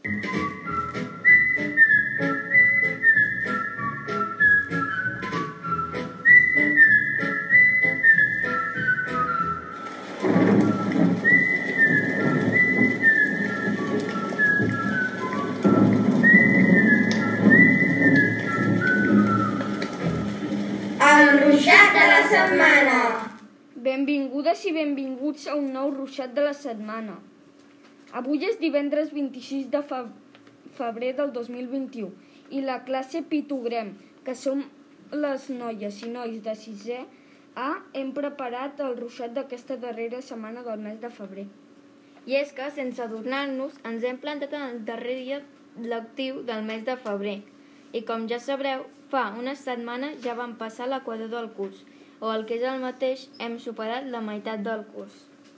El ruixat de la setmana. Benvingudes i benvinguts a un nou ruixat de la setmana. Avui és divendres 26 de febrer del 2021 i la classe Pictogrem, que som les noies i nois de 6è A, hem preparat el ruixat d'aquesta darrera setmana del mes de febrer. I és que, sense adornar-nos, ens hem plantat en el darrer dia lectiu del mes de febrer. I com ja sabreu, fa unes setmanes ja vam passar l'equador del curs, o el que és el mateix, hem superat la meitat del curs.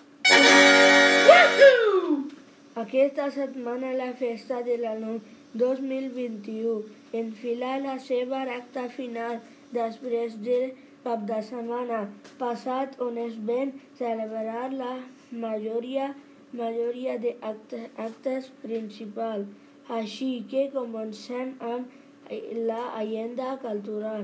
Aquesta setmana la festa de l'alumne 2021 enfila la seva recta final després del cap de setmana passat on es van celebrar la majoria d'actes principals. Així que comencem amb l'agenda cultural.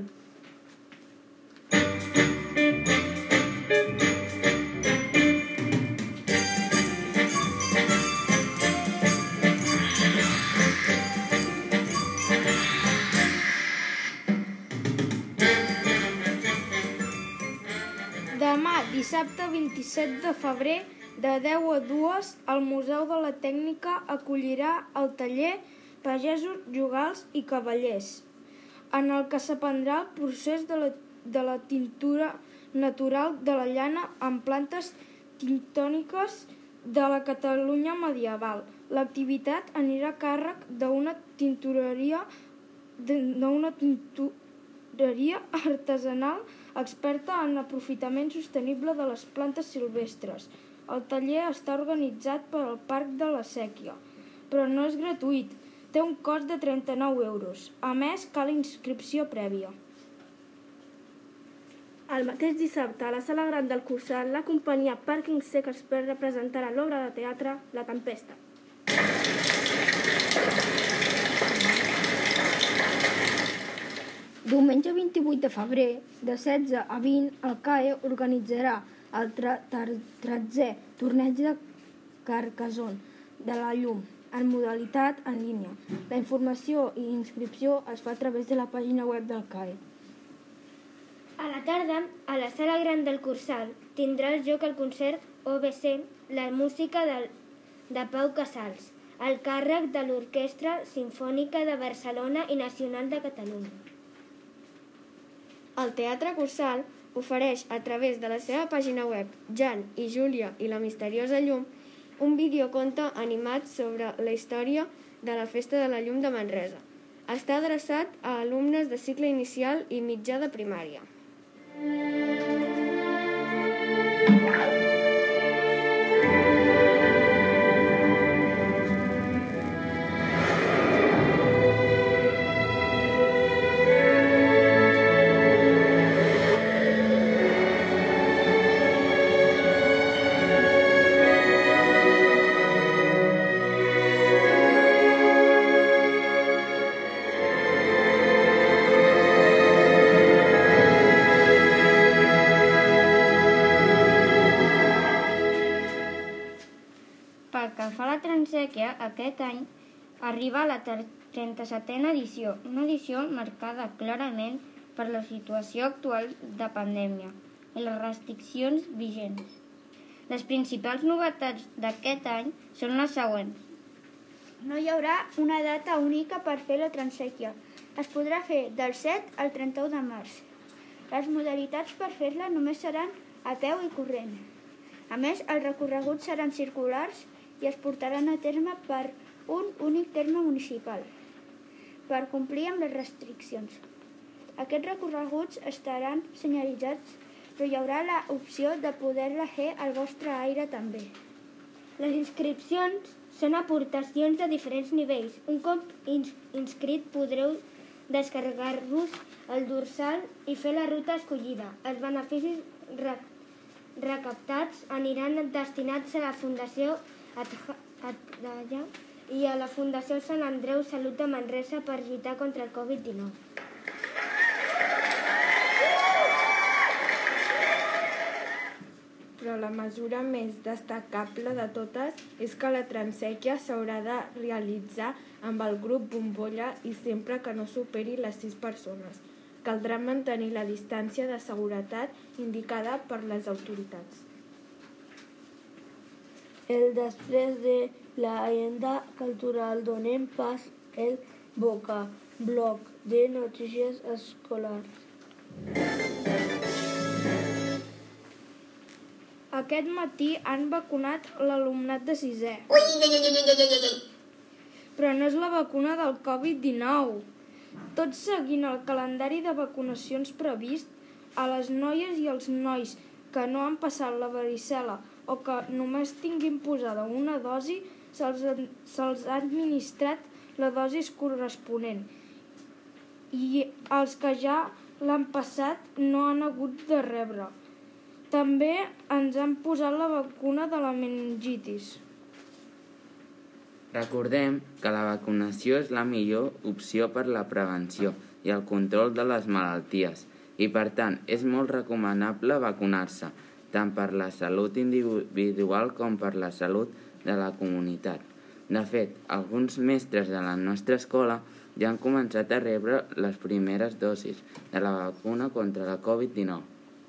Demà, dissabte 27 de febrer, de 10 a 2, el Museu de la Tècnica acollirà el taller Pagesos, Jugals i Cavallers, en el que s'aprendrà el procés de la tintura natural de la llana amb plantes tintòniques de la Catalunya medieval. L'activitat anirà a càrrec d'una tintoreria artesanal experta en aprofitament sostenible de les plantes silvestres. El taller està organitzat pel Parc de la Sèquia, però no és gratuït. Té un cost de 39 euros. A més, cal inscripció prèvia. El mateix dissabte, a la sala gran del Cursal, la companyia Parking Shakespeare representarà l'obra de teatre La Tempesta. Diumenge 28 de febrer, de 16 a 20, el CAE organitzarà el 13è torneig de Carcassonne de la Llum, en modalitat en línia. La informació i inscripció es fa a través de la pàgina web del CAE. A la tarda, a la sala gran del Cursal, tindrà lloc el concert OBC, la música de Pau Casals, al càrrec de l'Orquestra Simfònica de Barcelona i Nacional de Catalunya. El Teatre Cursal ofereix a través de la seva pàgina web Jan i Júlia i la misteriosa llum un videoconte animat sobre la història de la Festa de la Llum de Manresa. Està adreçat a alumnes de cicle inicial i mitjà de primària. Pel que fa a la Transsèquia, aquest any arriba la 37a edició, una edició marcada clarament per la situació actual de pandèmia i les restriccions vigents. Les principals novetats d'aquest any són les següents. No hi haurà una data única per fer la Transsèquia. Es podrà fer del 7 al 31 de març. Les modalitats per fer-la només seran a peu i corrent. A més, els recorreguts seran circulars i es portaran a terme per un únic terme municipal, per complir amb les restriccions. Aquests recorreguts estaran senyalitzats, però hi haurà l'opció de poder-la fer al vostre aire també. Les inscripcions són aportacions de diferents nivells. Un cop inscrit podreu descarregar-vos el dorsal i fer la ruta escollida. Els beneficis recaptats aniran destinats a la Fundació Atalla i a la Fundació Sant Andreu Salut de Manresa per lluitar contra el Covid-19. Però la mesura més destacable de totes és que la transèquia s'haurà de realitzar amb el grup bombolla i sempre que no superi les 6 persones. Caldrà mantenir la distància de seguretat indicada per les autoritats. Després de l'agenda cultural donem pas al bloc de notícies escolars. Aquest matí han vacunat l'alumnat de 6è. Però no és la vacuna del Covid-19. Tot seguint el calendari de vacunacions previst, a les noies i als nois que no han passat la varicel·la o que només tinguin posada una dosi, se'ls ha administrat la dosi corresponent. I els que ja l'han passat no han hagut de rebre. També ens han posat la vacuna de la meningitis. Recordem que la vacunació és la millor opció per la prevenció i el control de les malalties i, per tant, és molt recomanable vacunar-se, tant per la salut individual com per la salut de la comunitat. De fet, alguns mestres de la nostra escola ja han començat a rebre les primeres dosis de la vacuna contra la Covid-19.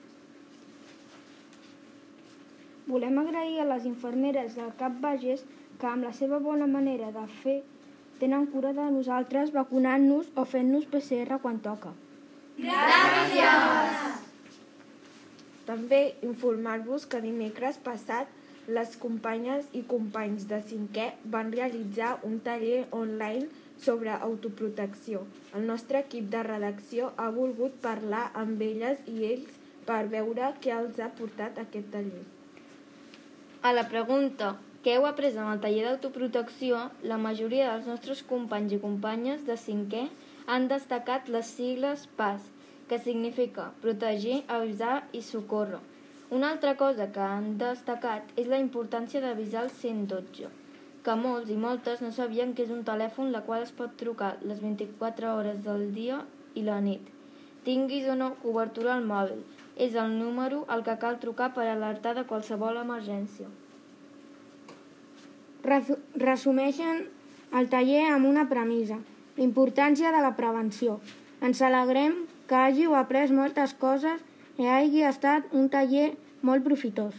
Volem agrair a les infermeres del CAP Bages que amb la seva bona manera de fer tenen cura de nosaltres vacunant-nos o fent-nos PCR quan toca. Gràcies! També informar-vos que dimecres passat les companyes i companys de 5è van realitzar un taller online sobre autoprotecció. El nostre equip de redacció ha volgut parlar amb elles i ells per veure què els ha portat aquest taller. A la pregunta què heu après en el taller d'autoprotecció, la majoria dels nostres companys i companyes de 5è han destacat les sigles PAS, que significa protegir, avisar i socórrer. Una altra cosa que han destacat és la importància d'avisar el 112, que molts i moltes no sabien que és un telèfon la qual es pot trucar les 24 hores del dia i la nit. Tinguis o no cobertura al mòbil, és el número al que cal trucar per alertar de qualsevol emergència. Resumeixen el taller amb una premissa, l'importància de la prevenció. Ens alegrem que hàgiu après moltes coses i hagi estat un taller molt profitós.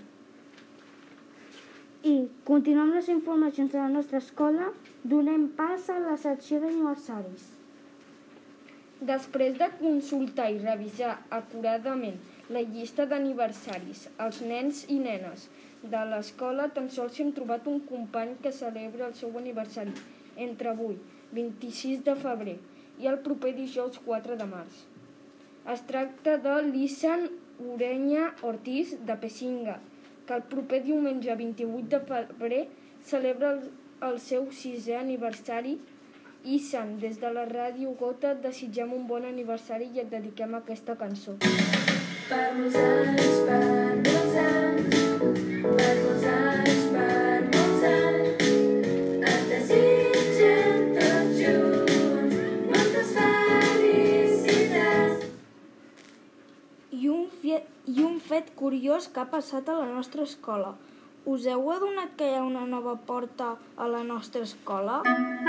I, continuant les informacions de la nostra escola, donem pas a la secció d'aniversaris. Després de consultar i revisar acuradament la llista d'aniversaris, els nens i nenes de l'escola tan sols hem trobat un company que celebra el seu aniversari entre avui, 26 de febrer, i el proper dijous 4 de març. Es tracta de l'Isan Urenya Ortiz de Pessinga, que el proper diumenge 28 de febrer celebra el seu 6è aniversari. Isan, des de la Ràdio Gota et desitgem un bon aniversari i et dediquem aquesta cançó. Per molts anys, per molts anys, per molts anys, per molts anys, et desitgem tots junts moltes felicitats. I un fet curiós que ha passat a la nostra escola. Us heu adonat que hi ha una nova porta a la nostra escola?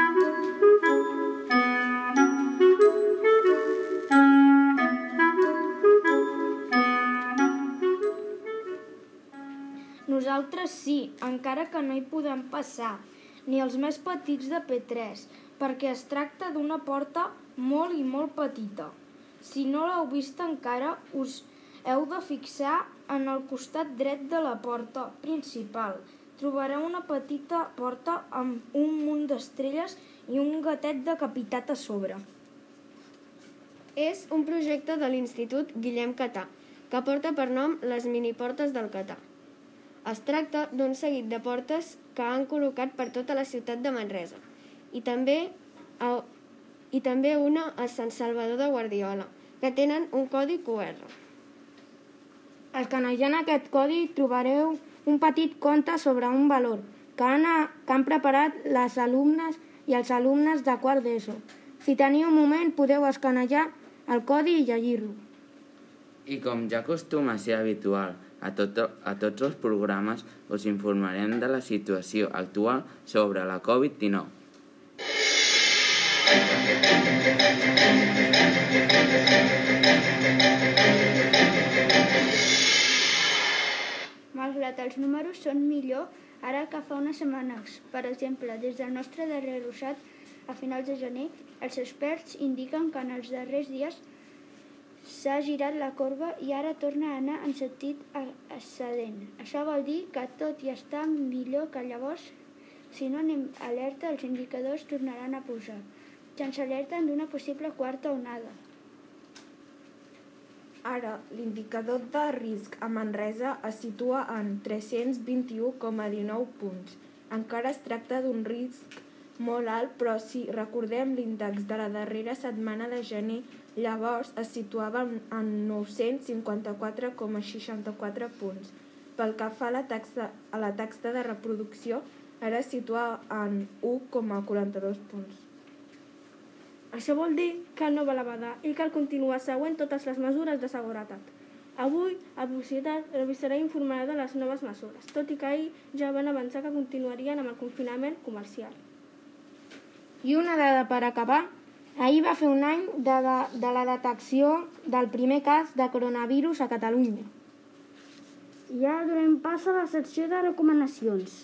Nosaltres sí, encara que no hi podem passar, ni els més petits de P3, perquè es tracta d'una porta molt i molt petita. Si no l'heu vist encara, us heu de fixar en el costat dret de la porta principal. Trobareu una petita porta amb un munt d'estrelles i un gatet decapitat a sobre. És un projecte de l'Institut Guillem Catà, que porta per nom les miniportes del Catà. Es tracta d'un seguit de portes que han col·locat per tota la ciutat de Manresa i també una a Sant Salvador de Guardiola, que tenen un codi QR. Escanejant aquest codi trobareu un petit conte sobre un valor, que han preparat les alumnes i els alumnes de quart d'ESO. Si teniu un moment, podeu escanejar el codi i llegir-lo. I com ja acostuma a ser habitual, a tots els programes us informarem de la situació actual sobre la Covid-19. Malgrat els números són millor ara que fa unes setmanes. Per exemple, des del nostre darrer ruixat, a finals de gener, els experts indiquen que en els darrers dies s'ha girat la corba i ara torna a anar en sentit ascendent. Això vol dir que tot ja està millor que llavors. Si no anem alerta, els indicadors tornaran a pujar. Ja ens alerten d'una possible quarta onada. Ara, l'indicador de risc a Manresa es situa en 321,19 punts. Encara es tracta d'un risc molt alt, però si recordem l'índex de la darrera setmana de gener, llavors es situava en 954,64 punts. Pel que fa a la taxa de reproducció, ara es situa en 1,42 punts. Això vol dir que no val a badar i cal continuar següent totes les mesures de seguretat. Avui, a Publicitat revisarà i informarà de les noves mesures, tot i que ahir ja van avançar que continuarien amb el confinament comercial. I una dada per acabar. Ahir va fer un any de la detecció del primer cas de coronavirus a Catalunya. I ara donem pas a la secció de recomanacions.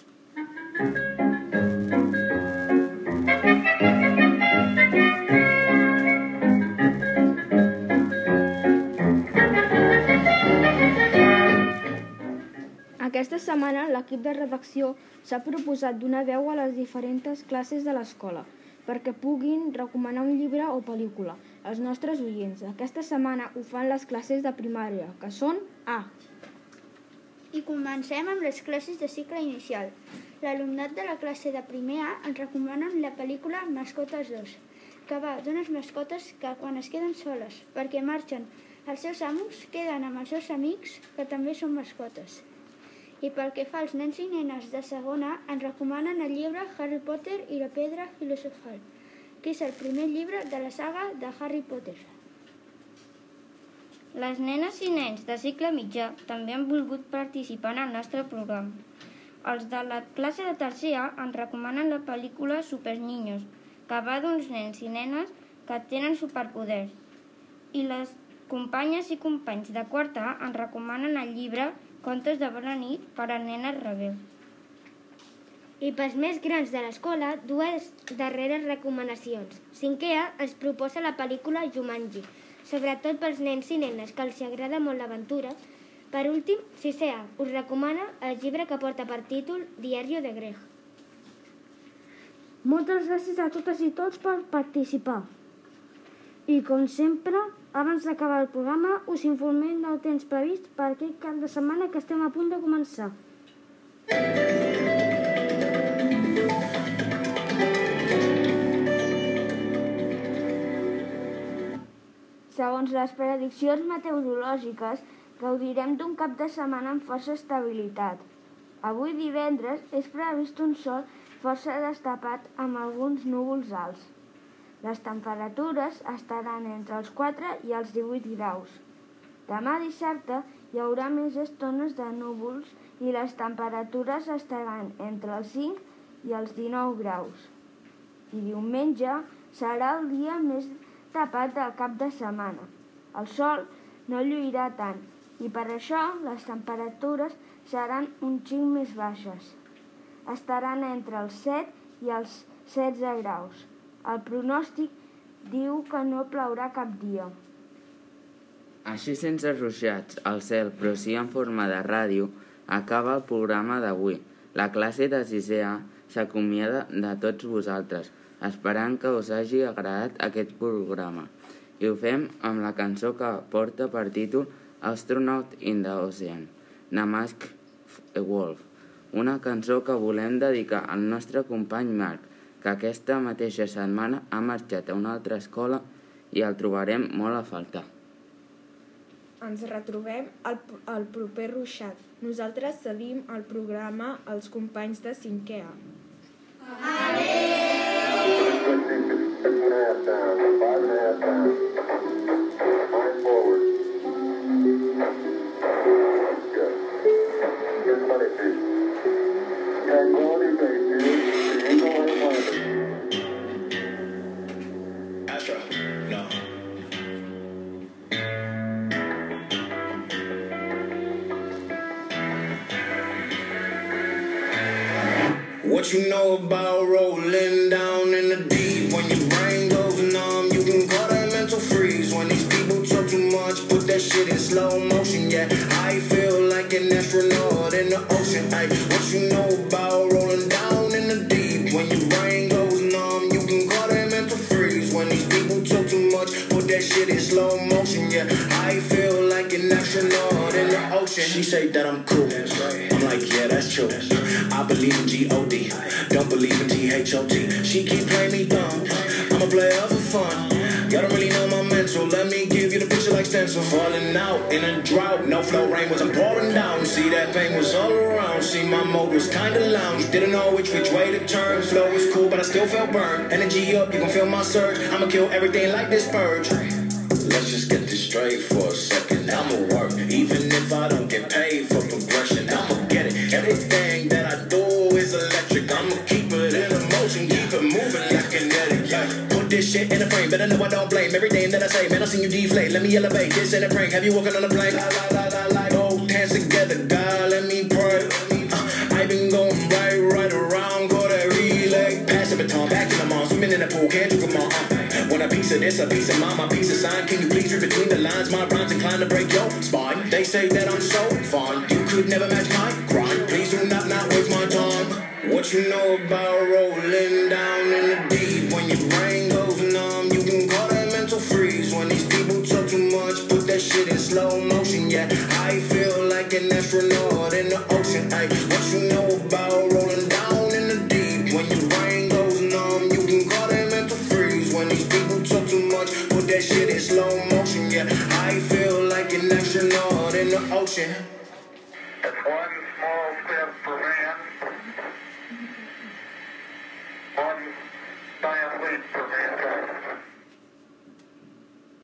Aquesta setmana l'equip de redacció s'ha proposat donar veu a les diferents classes de l'escola perquè puguin recomanar un llibre o pel·lícula als nostres oients. Aquesta setmana ho fan les classes de primària, que són A. I comencem amb les classes de cicle inicial. L'alumnat de la classe de primer A ens recomanen la pel·lícula Mascotes 2, que va d'unes mascotes que quan es queden soles perquè marxen els seus amos queden amb els seus amics que també són mascotes. I pel que fa als nens i nenes de segona, ens recomanen el llibre Harry Potter i la pedra filosofal, que és el primer llibre de la saga de Harry Potter. Les nenes i nens de cicle mitjà també han volgut participar en el nostre programa. Els de la classe de tercer A ens recomanen la pel·lícula Super Niños, que va d'uns nens i nenes que tenen superpoders. I les companyes i companys de quart A ens recomanen el llibre Contes de bona nit per a nenes rebels. I pels més grans de l'escola, dues darreres recomanacions. Cinquè A ens proposa la pel·lícula Jumanji, sobretot pels nens i nenes que els agrada molt l'aventura. Per últim, sisè A us recomana el llibre que porta per títol Diario de Greg. Moltes gràcies a totes i tots per participar. I com sempre, abans d'acabar el programa, us informem del temps previst per aquest cap de setmana que estem a punt de començar. Segons les prediccions meteorològiques, gaudirem d'un cap de setmana amb força estabilitat. Avui divendres és previst un sol força destapat amb alguns núvols alts. Les temperatures estaran entre els 4 i els 18 graus. Demà dissabte hi haurà més estones de núvols i les temperatures estaran entre els 5 i els 19 graus. I diumenge serà el dia més tapat del cap de setmana. El sol no lluirà tant i per això les temperatures seran un xic més baixes. Estaran entre els 7 i els 16 graus. El pronòstic diu que no plourà cap dia. Així sense ruixats al cel, però sí en forma de ràdio, acaba el programa d'avui. La classe de 6è A s'acomiada de tots vosaltres, esperant que us hagi agradat aquest programa. I ho fem amb la cançó que porta per títol Astronaut in the Ocean, de Masked Wolf, una cançó que volem dedicar al nostre company Marc, que aquesta mateixa setmana ha marxat a una altra escola i el trobarem molt a faltar. ens retrobem al proper ruixat. Nosaltres cedim el programa als companys de 5è A. What you know about rolling down in the deep? When your brain goes numb, you can call that mental freeze. When these people talk too much, put that shit in slow motion. Yeah, I feel like an astronaut in the ocean. Ay, what you know about rolling down in the deep? When your brain goes numb, you can call that mental freeze. When these people talk too much, put that shit in slow motion. Yeah, I feel like an astronaut in the ocean. She say that I'm cool. I'm like, yeah, that's true. I believe in G-O-D, don't believe in T-H-O-T. She keep playing me dumb, I'm a player for fun. Y'all don't really know my mental, let me give you the picture like stencil. Falling out in a drought, no flow rain was pouring down. See that pain was all around, see my mode was kinda lounge. Didn't know which way to turn, flow was cool but I still felt burned. Energy up, you gon' feel my surge, I'ma kill everything like this purge. Let's just get this straight for a second, I'ma work, even if I don't get paid for progression, I'ma get it. Everything that I do is electric, I'ma keep it in motion, keep it moving like kinetic, yeah. Put this shit in a frame, but I know I don't blame everything that I say, man, I seen you deflate, let me elevate, this ain't a prank, have you walking on a plane? Both hands together, God, let me pray. I been going right around, call that relay. Pass the baton, back in the mall, swimming in the pool, can't you come on? Want a piece of this, a piece of mine, my piece of sign. Can you please read between the lines? My rhymes inclined to break your spine. They say that I'm so fine, you could never match my grind. Please do not waste my time. What you know about rolling down in the deep? When your brain goes numb, you can call that mental freeze. When these people talk too much, put that shit in slow motion. Yeah, I feel like an astronaut in the ocean. Ay, what you know about rolling down in the deep? When your brain goes numb, you can call that mental freeze. When these people talk too much, put that shit in slow motion. Yeah, I feel like an astronaut in the ocean. That's one small